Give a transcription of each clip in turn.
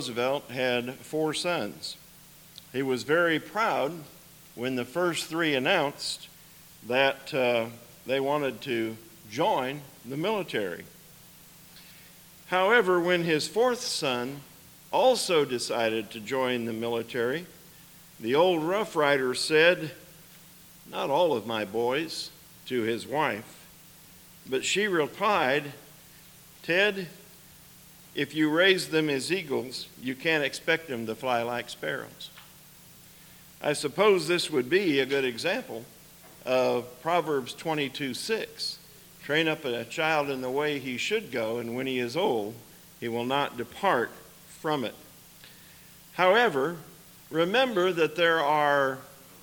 Roosevelt had 4 sons. He was very proud when the first 3 announced that they wanted to join the military. However, when his 4th son also decided to join the military, the old Rough Rider said, "Not all of my boys," to his wife, but she replied, "Ted, if you raise them as eagles, you can't expect them to fly like sparrows." I suppose this would be a good example of Proverbs 22:6. Train up a child in the way he should go, and when he is old, he will not depart from it. However, remember that there are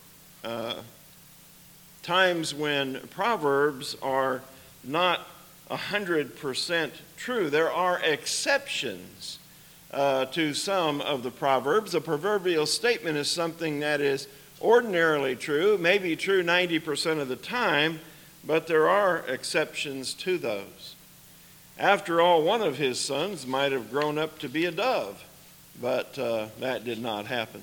times when Proverbs are not 100% true. There are exceptions to some of the Proverbs. A proverbial statement is something that is ordinarily true, maybe true 90% of the time, but there are exceptions to those. After all, one of his sons might have grown up to be a dove, but that did not happen.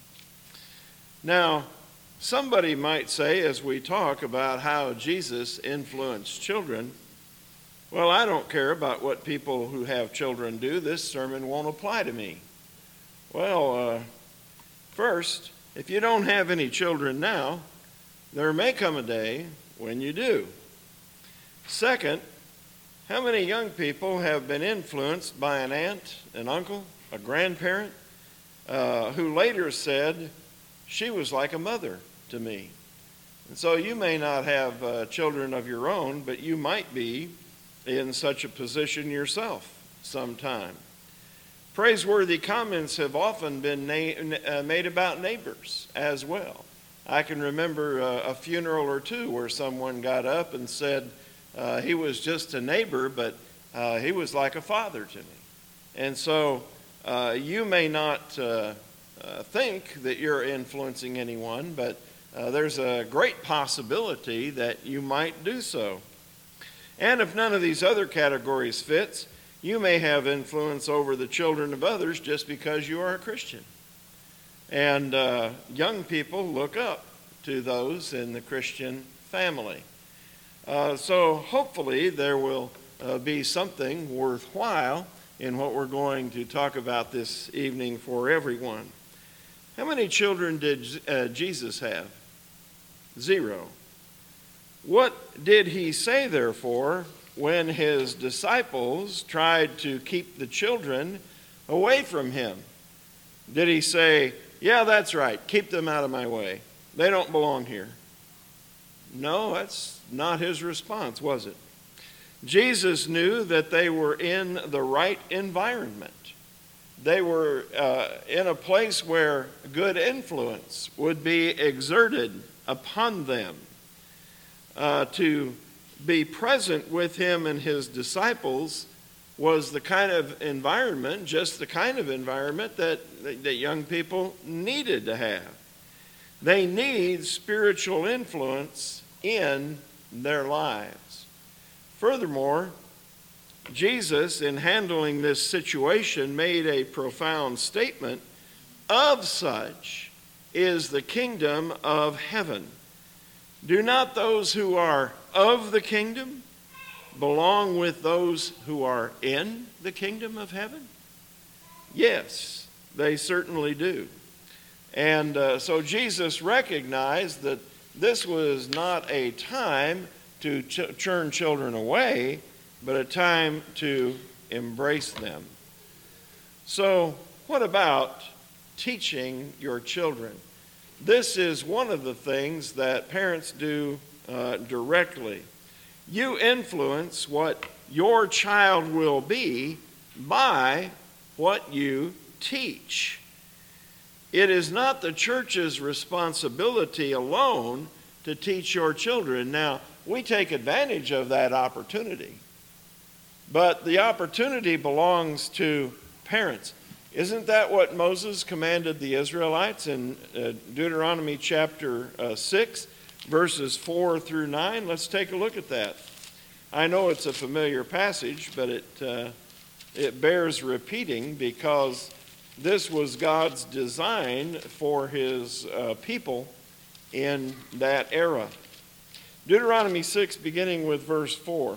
Now, somebody might say, as we talk about how Jesus influenced children, well, I don't care about what people who have children do. This sermon won't apply to me. Well, first, if you don't have any children now, there may come a day when you do. Second, how many young people have been influenced by an aunt, an uncle, a grandparent, who later said, "She was like a mother to me"? And so you may not have children of your own, but you might be in such a position yourself sometime. Praiseworthy comments have often been made about neighbors as well. I can remember a funeral or two where someone got up and said, he was just a neighbor, but he was like a father to me. And so you may not think that you're influencing anyone, but there's a great possibility that you might do so. And if none of these other categories fits, you may have influence over the children of others just because you are a Christian. And young people look up to those in the Christian family. So hopefully there will be something worthwhile in what we're going to talk about this evening for everyone. How many children did Jesus have? 0. What did he say, therefore, when his disciples tried to keep the children away from him? Did he say, "Yeah, that's right, keep them out of my way. They don't belong here"? No, that's not his response, was it? Jesus knew that they were in the right environment. They were in a place where good influence would be exerted upon them. To be present with him and his disciples was the kind of environment, just the kind of environment that young people needed to have. They need spiritual influence in their lives. Furthermore, Jesus, in handling this situation, made a profound statement. Of such is the kingdom of heaven. Do not those who are of the kingdom belong with those who are in the kingdom of heaven? Yes, they certainly do. And so Jesus recognized that this was not a time to turn children away, but a time to embrace them. So what about teaching your children? This is one of the things that parents do directly. You influence what your child will be by what you teach. It is not the church's responsibility alone to teach your children. Now, we take advantage of that opportunity, but the opportunity belongs to parents. Isn't that what Moses commanded the Israelites in Deuteronomy chapter 6, verses 4 through 9? Let's take a look at that. I know it's a familiar passage, but it bears repeating because this was God's design for his people in that era. Deuteronomy 6, beginning with verse 4.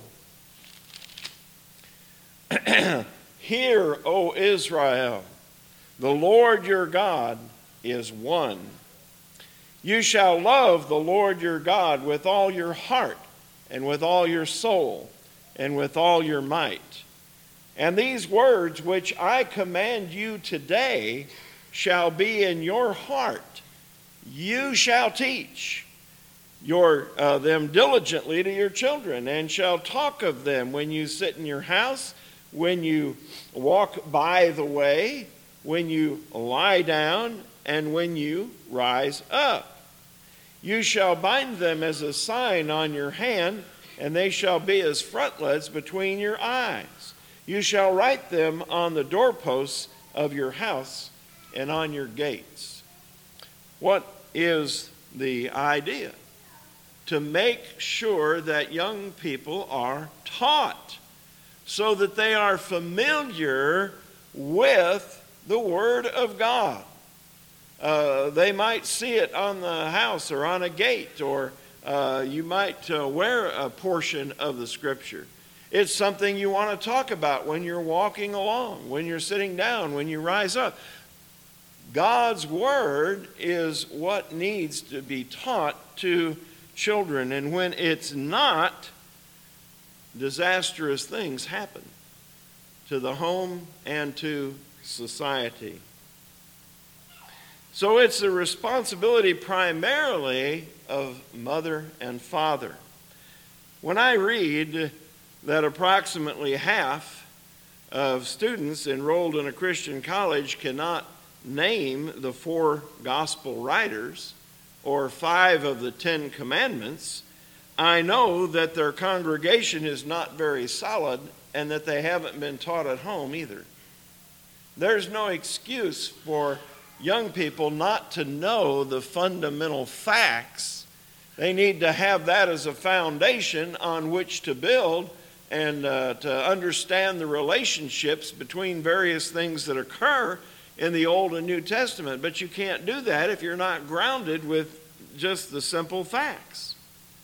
Hear, O Israel, the Lord your God is one. You shall love the Lord your God with all your heart, and with all your soul, and with all your might. And these words which I command you today shall be in your heart. You shall teach them diligently to your children, and shall talk of them when you sit in your house, when you walk by the way, when you lie down, and when you rise up. You shall bind them as a sign on your hand, and they shall be as frontlets between your eyes. You shall write them on the doorposts of your house and on your gates. What is the idea? To make sure that young people are taught so that they are familiar with the Word of God. They might see it on the house or on a gate, or you might wear a portion of the Scripture. It's something you want to talk about when you're walking along, when you're sitting down, when you rise up. God's Word is what needs to be taught to children, and when it's not, disastrous things happen to the home and to society. So it's the responsibility primarily of mother and father. When I read that approximately half of students enrolled in a Christian college cannot name the 4 gospel writers or 5 of the 10 commandments, I know that their congregation is not very solid and that they haven't been taught at home either. There's no excuse for young people not to know the fundamental facts. They need to have that as a foundation on which to build and to understand the relationships between various things that occur in the Old and New Testament. But you can't do that if you're not grounded with just the simple facts.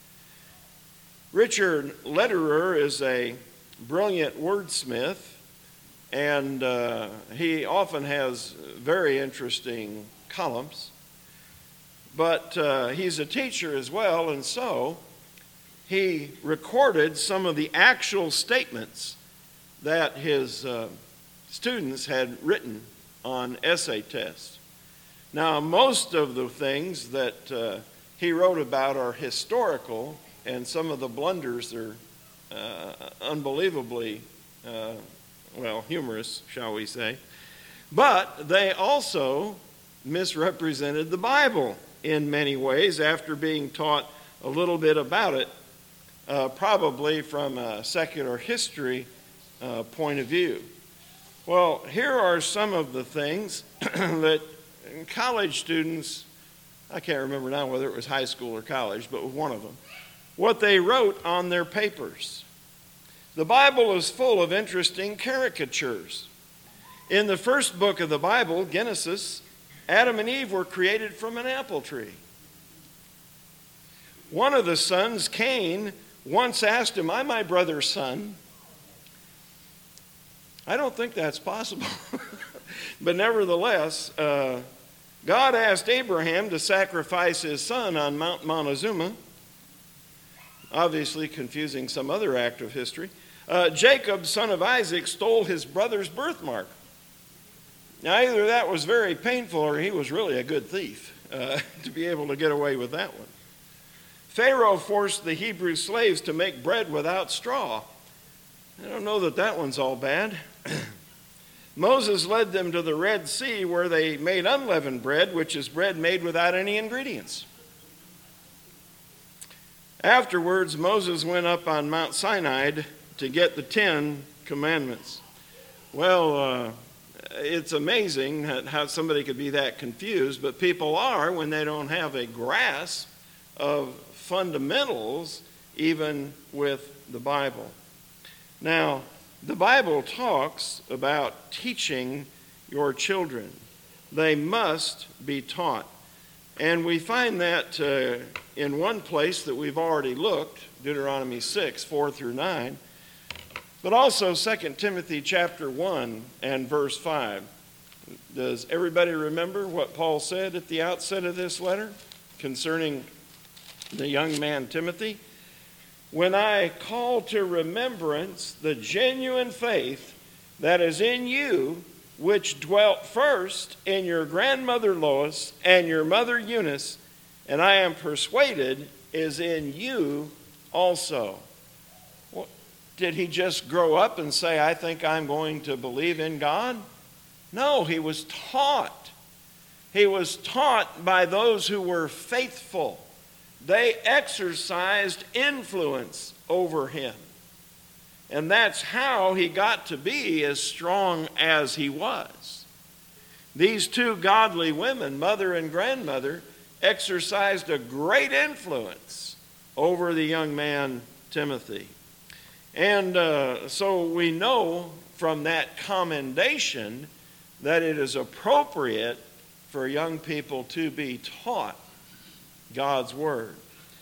Richard Lederer is a brilliant wordsmith, and he often has very interesting columns. But he's a teacher as well, and so he recorded some of the actual statements that his students had written on essay tests. Now, most of the things that he wrote about are historical, and some of the blunders are unbelievably humorous, shall we say. But they also misrepresented the Bible in many ways after being taught a little bit about it, probably from a secular history point of view. Well, here are some of the things that college students, I can't remember now whether it was high school or college, but one of them, what they wrote on their papers. The Bible is full of interesting caricatures. In the first book of the Bible, Genesis, Adam and Eve were created from an apple tree. One of the sons, Cain, once asked him, "Am I my brother's son?" I don't think that's possible. But nevertheless, God asked Abraham to sacrifice his son on Mount Montezuma, obviously confusing some other act of history. Jacob, son of Isaac, stole his brother's birthmark. Now, either that was very painful or he was really a good thief to be able to get away with that one. Pharaoh forced the Hebrew slaves to make bread without straw. I don't know that that one's all bad. Moses led them to the Red Sea where they made unleavened bread, which is bread made without any ingredients. Afterwards, Moses went up on Mount Sinai to get the 10 commandments. Well, it's amazing how somebody could be that confused, but people are when they don't have a grasp of fundamentals, even with the Bible. Now, the Bible talks about teaching your children. They must be taught. And we find that in one place that we've already looked, Deuteronomy 6, 4 through 9, but also 2 Timothy chapter 1 and verse 5. Does everybody remember what Paul said at the outset of this letter concerning the young man Timothy? When I call to remembrance the genuine faith that is in you, which dwelt first in your grandmother Lois and your mother Eunice, and I am persuaded is in you also. Well, did he just grow up and say, I think I'm going to believe in God? No, he was taught. He was taught by those who were faithful. They exercised influence over him. And that's how he got to be as strong as he was. These two godly women, mother and grandmother, exercised a great influence over the young man Timothy. And so we know from that commendation that it is appropriate for young people to be taught God's word.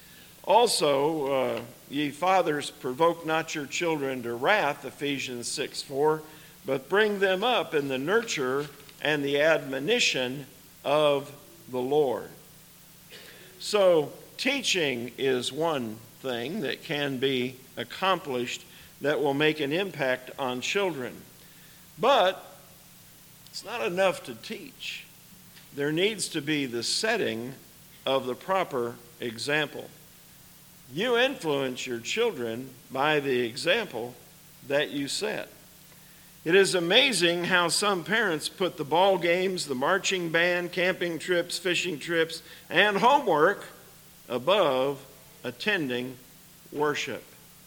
Also, ye fathers, provoke not your children to wrath, Ephesians 6:4, but bring them up in the nurture and the admonition of the Lord. So, teaching is one thing that can be accomplished that will make an impact on children. But it's not enough to teach. There needs to be the setting of the proper example. You influence your children by the example that you set. It is amazing how some parents put the ball games, the marching band, camping trips, fishing trips, and homework above attending worship.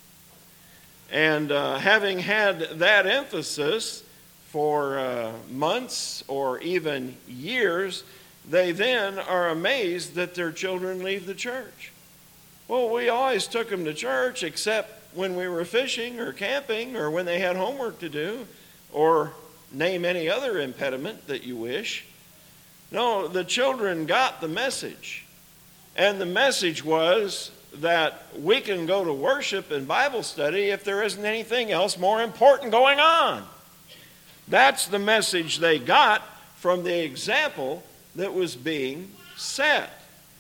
And having had that emphasis for months or even years, they then are amazed that their children leave the church. Well, we always took them to church except when we were fishing or camping or when they had homework to do, or name any other impediment that you wish. No, the children got the message. And the message was that we can go to worship and Bible study if there isn't anything else more important going on. That's the message they got from the example that was being set.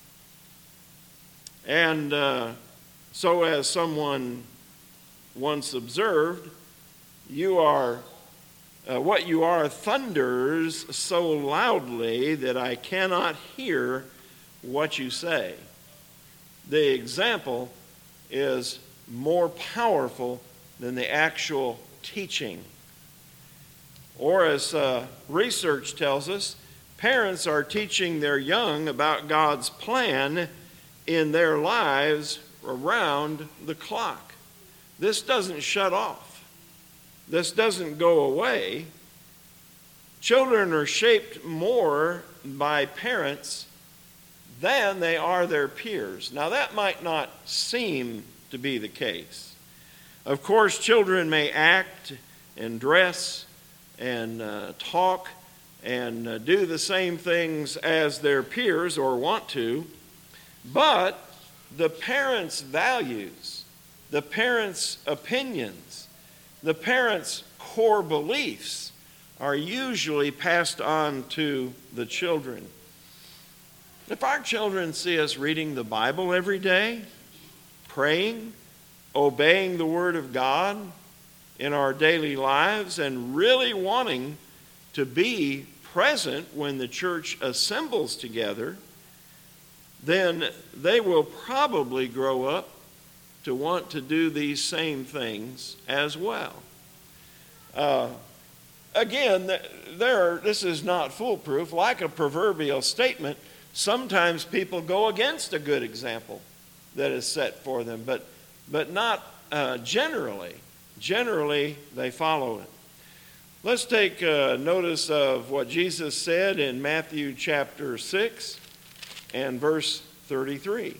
And so as someone once observed, what you are thunders so loudly that I cannot hear what you say. The example is more powerful than the actual teaching. Or as research tells us, parents are teaching their young about God's plan in their lives around the clock. This doesn't shut off. This doesn't go away. Children are shaped more by parents than they are their peers. Now, that might not seem to be the case. Of course, children may act and dress and talk and do the same things as their peers or want to, but the parents' values, the parents' opinions, the parents' core beliefs are usually passed on to the children. If our children see us reading the Bible every day, praying, obeying the Word of God in our daily lives, and really wanting to be present when the church assembles together, then they will probably grow up to want to do these same things as well. Again, this is not foolproof. Like a proverbial statement, sometimes people go against a good example that is set for them, but not generally. Generally, they follow it. Let's take notice of what Jesus said in Matthew chapter 6 and verse 33.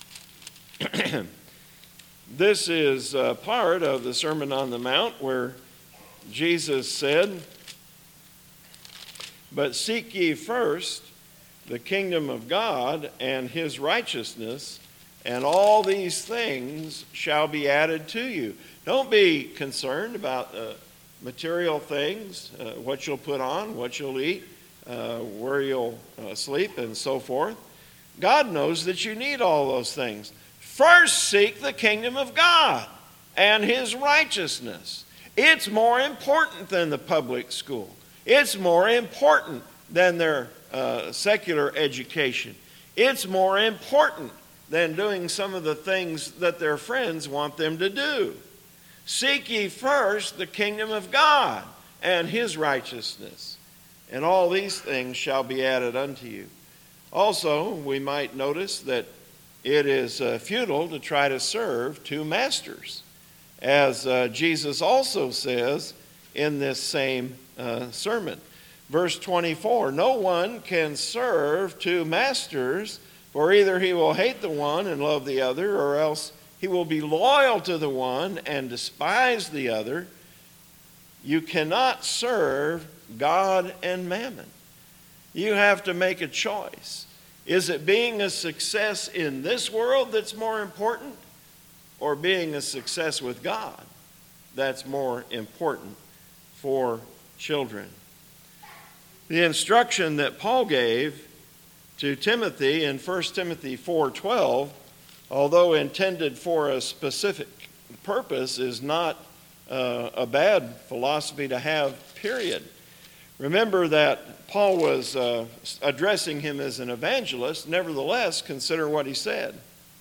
This is part of the Sermon on the Mount where Jesus said, But seek ye first the kingdom of God and his righteousness, and all these things shall be added to you. Don't be concerned about material things, what you'll put on, what you'll eat, where you'll sleep, and so forth. God knows that you need all those things. First seek the kingdom of God and his righteousness. It's more important than the public school. It's more important than their secular education. It's more important than doing some of the things that their friends want them to do. Seek ye first the kingdom of God and his righteousness, and all these things shall be added unto you. Also, we might notice that it is futile to try to serve two masters, as Jesus also says in this same sermon. Verse 24, no one can serve two masters, for either he will hate the one and love the other, or else he will be loyal to the one and despise the other. You cannot serve God and mammon. You have to make a choice. Is it being a success in this world that's more important, or being a success with God that's more important for children? The instruction that Paul gave to Timothy in 1 Timothy 4:12, although intended for a specific purpose, is not a bad philosophy to have, period. Remember that Paul was addressing him as an evangelist. Nevertheless, consider what he said.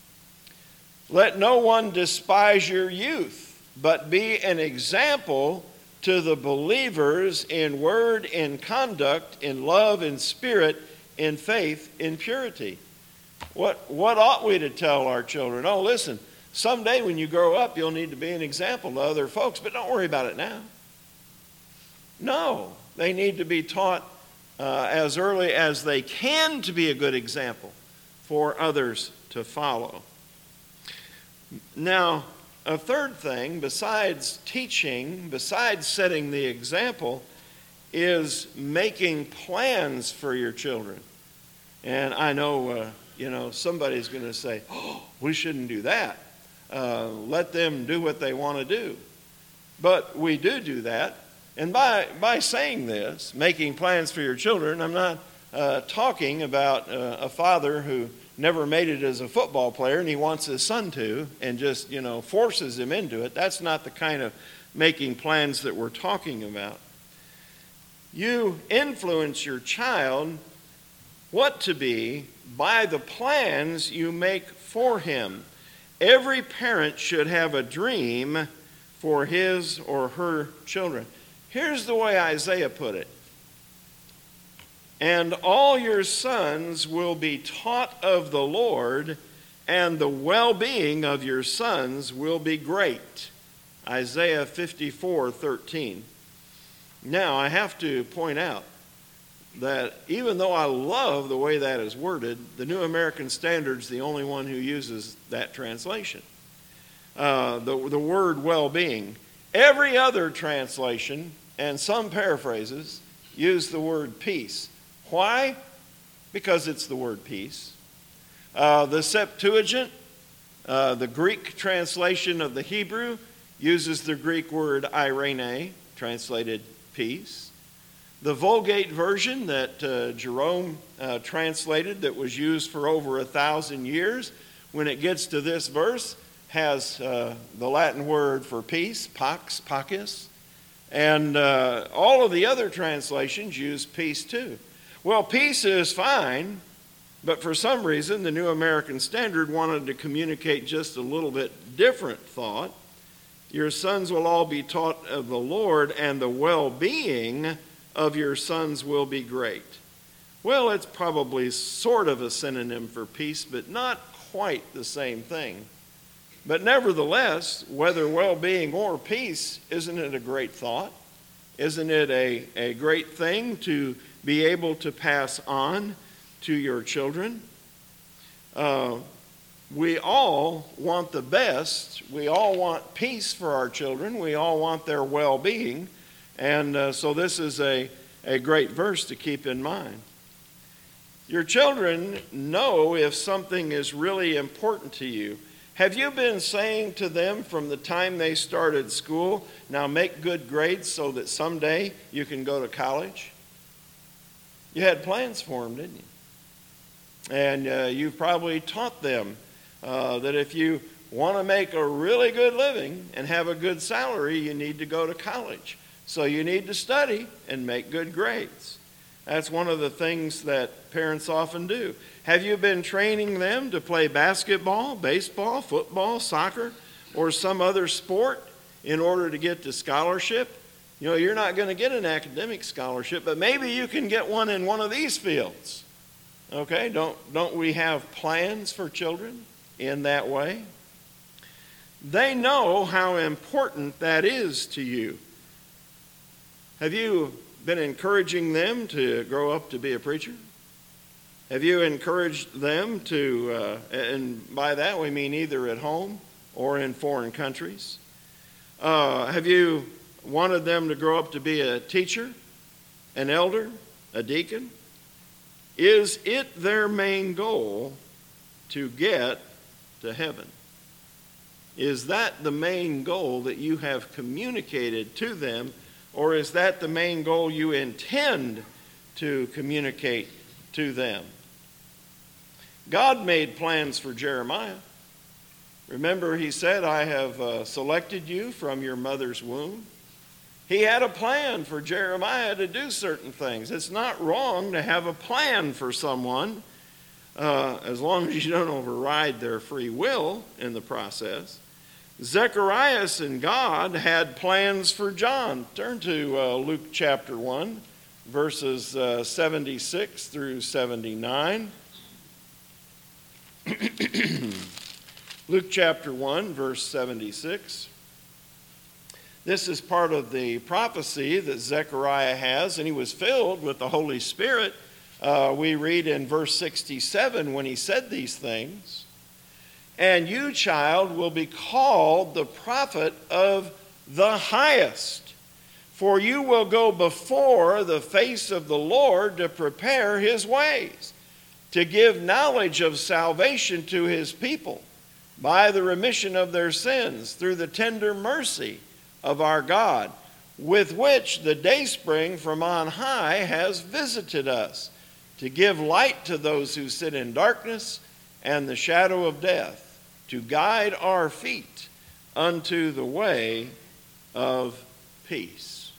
Let no one despise your youth, but be an example to the believers in word, in conduct, in love, in spirit, in faith, in purity. What ought we to tell our children? Oh, listen, someday when you grow up, you'll need to be an example to other folks, but don't worry about it now. No, they need to be taught as early as they can to be a good example for others to follow. Now, a third thing, besides teaching, besides setting the example, is making plans for your children. And I know, somebody's going to say, oh, we shouldn't do that. Let them do what they want to do. But we do that. And by saying this, making plans for your children, I'm not talking about a father who never made it as a football player and he wants his son to and just, forces him into it. That's not the kind of making plans that we're talking about. You influence your child what to be by the plans you make for him. Every parent should have a dream for his or her children. Here's the way Isaiah put it. And all your sons will be taught of the Lord, and the well-being of your sons will be great. Isaiah 54:13. Now, I have to point out that even though I love the way that is worded, the New American Standard is the only one who uses that translation. The word well-being. Every other translation, and some paraphrases, use the word peace. Why? Because it's the word peace. The Septuagint, the Greek translation of the Hebrew, uses the Greek word eirene, translated peace. The Vulgate version that Jerome translated, that was used for over 1,000 years, when it gets to this verse, has the Latin word for peace, pax, pacus. And all of the other translations use peace too. Well, peace is fine, but for some reason the New American Standard wanted to communicate just a little bit different thought. Your sons will all be taught of the Lord, and the well-being of your sons will be great. Well, it's probably sort of a synonym for peace, but not quite the same thing. But nevertheless, whether well-being or peace, isn't it a great thought? Isn't it a great thing to be able to pass on to your children? We all want the best. We all want peace for our children. We all want their well-being. And so this is a a great verse to keep in mind. Your children know if something is really important to you. Have you been saying to them from the time they started school, now make good grades so that someday you can go to college? You had plans for them, didn't you? And you've probably taught them that if you want to make a really good living and have a good salary, you need to go to college. So you need to study and make good grades. That's one of the things that parents often do. Have you been training them to play basketball, baseball, football, soccer, or some other sport in order to get the scholarship? You know, you're not going to get an academic scholarship, but maybe you can get one in one of these fields. Okay, don't we have plans for children in that way? They know how important that is to you. Have you been encouraging them to grow up to be a preacher? Have you encouraged them to, and by that we mean either at home or in foreign countries? Have you wanted them to grow up to be a teacher, an elder, a deacon? Is it their main goal to get to heaven? Is that the main goal that you have communicated to them, or is that the main goal you intend to communicate to them? God made plans for Jeremiah. Remember, he said, I have selected you from your mother's womb. He had a plan for Jeremiah to do certain things. It's not wrong to have a plan for someone, as long as you don't override their free will in the process. Zacharias and God had plans for John. Turn to Luke chapter 1, verses 76 through 79. Luke chapter 1, verse 76. This is part of the prophecy that Zechariah has, and he was filled with the Holy Spirit. We read in verse 67 when he said these things, "And you, child, will be called the prophet of the highest, for you will go before the face of the Lord to prepare his ways, to give knowledge of salvation to his people by the remission of their sins through the tender mercy of our God, with which the dayspring from on high has visited us, to give light to those who sit in darkness and the shadow of death, to guide our feet unto the way of peace."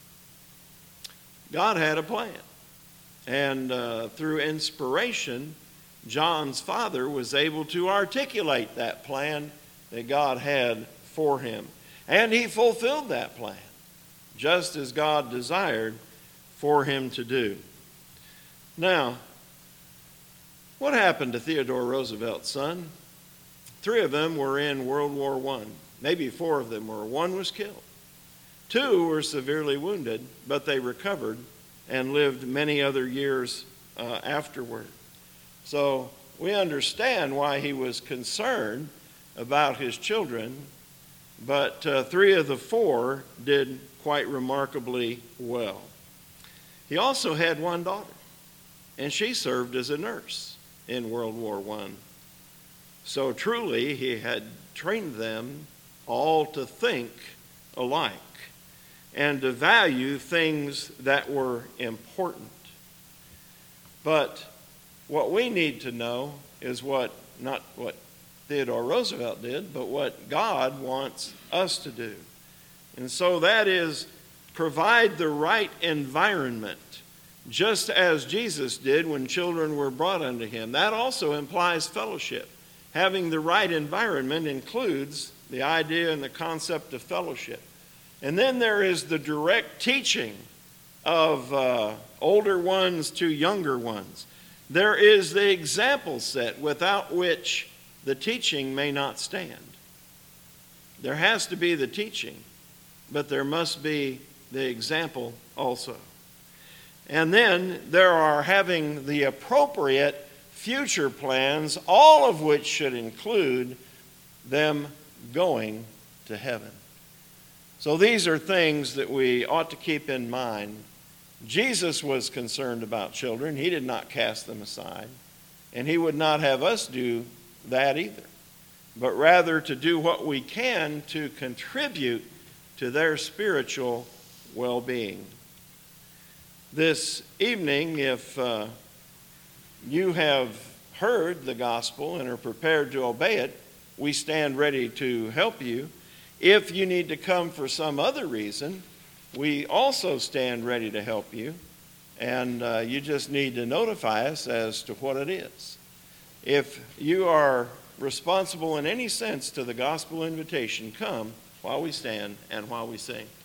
God had a plan. And through inspiration, John's father was able to articulate that plan that God had for him. And he fulfilled that plan, just as God desired for him to do. Now, what happened to Theodore Roosevelt's son? 3 of them were in World War I. Maybe 4 of them were. 1 was killed. 2 were severely wounded, but they recovered and lived many other years afterward. So we understand why he was concerned about his children, but 3 of the 4 did quite remarkably well. He also had 1 daughter, and she served as a nurse in World War I. So truly, he had trained them all to think alike and to value things that were important. But what we need to know is not what Theodore Roosevelt did, but what God wants us to do. And so that is provide the right environment, just as Jesus did when children were brought unto him. That also implies fellowship. Having the right environment includes the idea and the concept of fellowship. And then there is the direct teaching of older ones to younger ones. There is the example set without which the teaching may not stand. There has to be the teaching, but there must be the example also. And then there are having the appropriate future plans, all of which should include them going to heaven. So these are things that we ought to keep in mind Jesus was concerned about children. He did not cast them aside. And he would not have us do that either, but rather to do what we can to contribute to their spiritual well-being. This evening, if you have heard the gospel and are prepared to obey it, we stand ready to help you. If you need to come for some other reason, we also stand ready to help you, and you just need to notify us as to what it is. If you are responsible in any sense to the gospel invitation, come while we stand and while we sing.